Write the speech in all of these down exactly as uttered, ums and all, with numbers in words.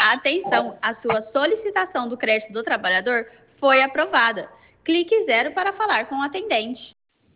Atenção, a sua solicitação do crédito do trabalhador foi aprovada. Clique zero para falar com o atendente.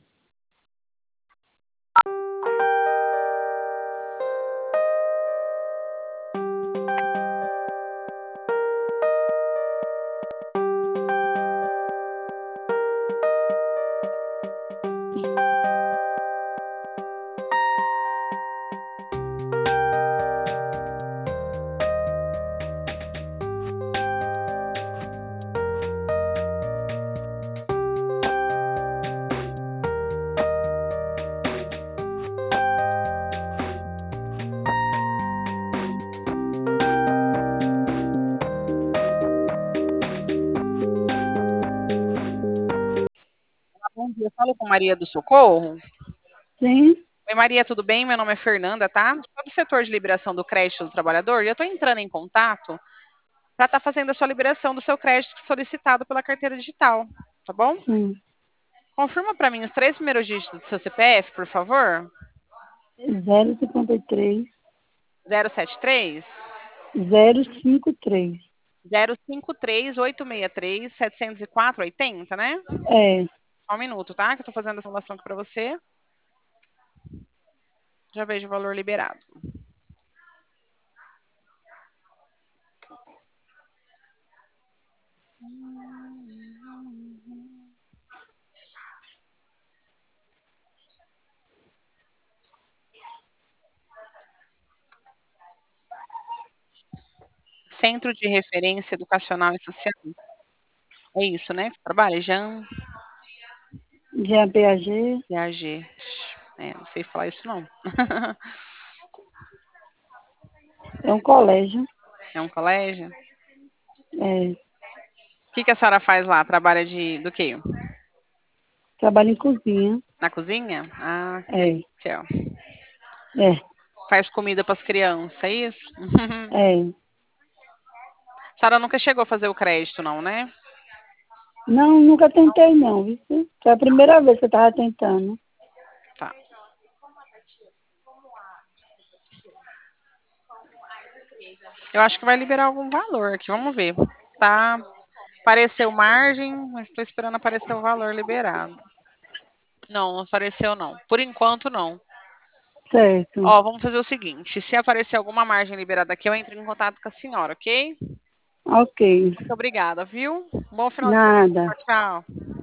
Bom dia, eu falo com Maria do Socorro. Sim. Oi, Maria, tudo bem? Meu nome é Fernanda, tá? Sou do setor de liberação do crédito do trabalhador e eu estou entrando em contato para estar fazendo a sua liberação do seu crédito solicitado pela carteira digital, tá bom? Sim. Confirma para mim os três primeiros dígitos do seu C P F, por favor. zero cinquenta e três. zero sete três. zero cinquenta e três. zero cinco três oito seis três sete zero quatro oitenta, né? É. Só um minuto, tá? Que eu tô fazendo a simulação aqui para você. Já vejo o valor liberado. Centro de Referência Educacional e Social. É isso, né? Trabalha, Jean? Jean Piaget. Piaget. É, não sei falar isso, não. É um colégio. É um colégio? É. O que, que a senhora faz lá? Trabalha de do quê? Trabalho em cozinha. Na cozinha? Ah, que É. delícia. É. Faz comida para as crianças, é isso? É. A senhora nunca chegou a fazer o crédito, não, né? Não, nunca tentei, não, viu? Foi a primeira vez que eu estava tentando. Tá. Eu acho que vai liberar algum valor aqui, vamos ver. Tá. Apareceu margem, mas estou esperando aparecer o valor liberado. Não, não apareceu, não. Por enquanto, não. Certo. Ó, vamos fazer o seguinte: se aparecer alguma margem liberada aqui, eu entro em contato com a senhora, ok? Ok. Muito obrigada, viu? Bom final de semana. Nada. Tchau, tchau.